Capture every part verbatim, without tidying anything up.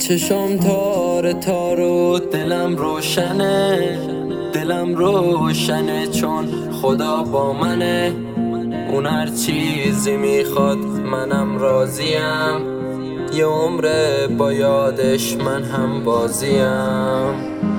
چشام تار تار و دلم روشنه، دلم روشنه چون خدا با منه. اون هر چیزی میخواد منم راضیم، یه عمره با یادش من هم بازیم.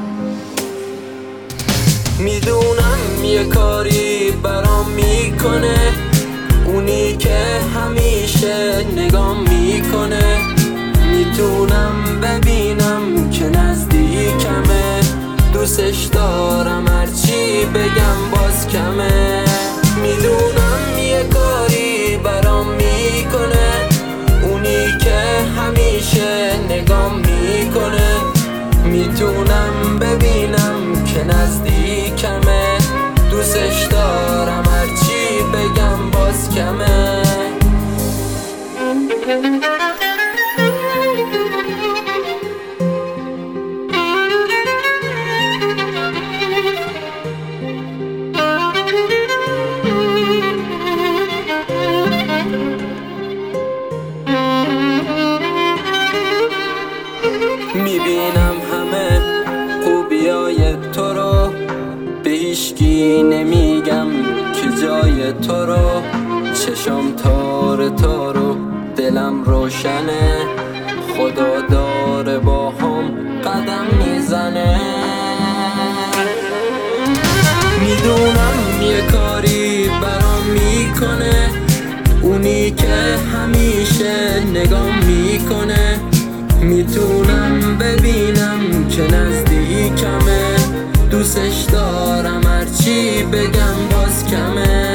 میدونم یه کاری برام میکنه، اونی که همیشه نگام میکنه. میتونم ببینم که نزدیکمه، دوستش دارم هرچی بگم باز کمه. میدونم یه کاری برام میکنه، اونی که همیشه نگام میکنه. میتونم ببینم که نزدیکمه، دوستش دارم هرچی بگم باز کمه. میبینم همه خوبیای تو رو، به هیچکی نمیگم که جای تو رو. چشام تار تارو دلم روشنه، خدا داره با هم قدم میزنه. میدونم یه کاری برام میکنه، اونی که همیشه نگام میکنه. میتونم ببینم که نزدیکمه، دوستش دارم هرچی بگم باز کمه.